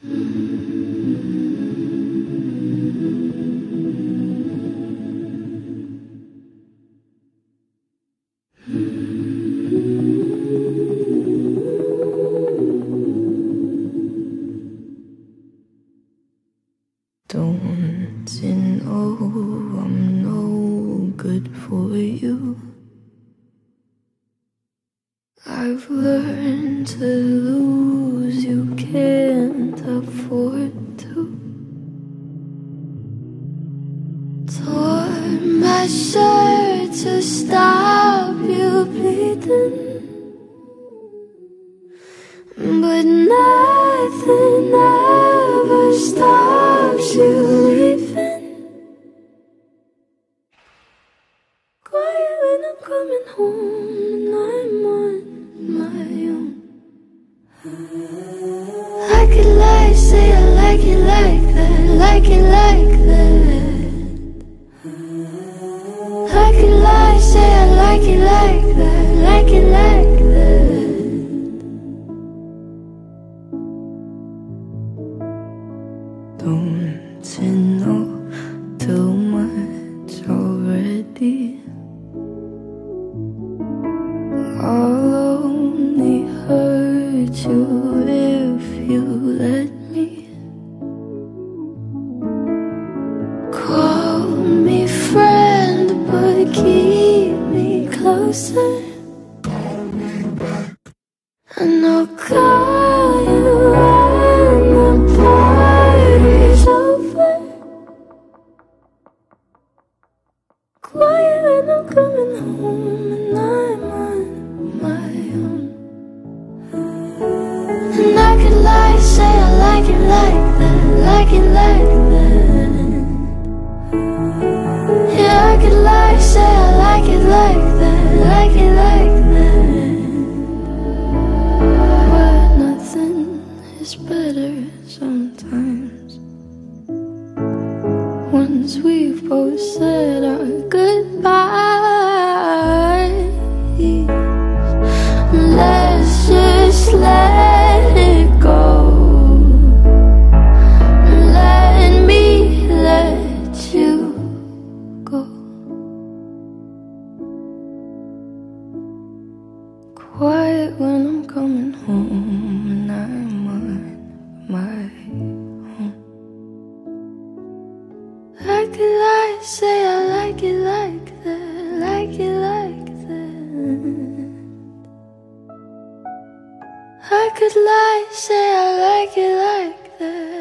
Don't you know I'm no good for you? I've learned to lose, you can't afford to. Tore my shirt to stop you bleeding, but nothing ever stops you leaving. Quiet when I'm coming home and I'm on my own. I could lie, say I like it like that, like it like that. I could lie, say I like it like that, like it like that. Don't you know too much already? I'll only hurt you if you let me. Call me friend, but keep me closer. And I'll call you when the party's over. Quiet when I'm coming home and I'm on my own. And I could lie, say I like it like that, like it like that. Yeah, I could lie, say I like it like that, like it like that. But nothing is better sometimes. Once we've both said our goodbyes, let's just let it go. Let me let you go. Quiet when I'm coming home and I'm on my own. I could lie, say I like it like that, like it like that. I could lie, say I like it like that.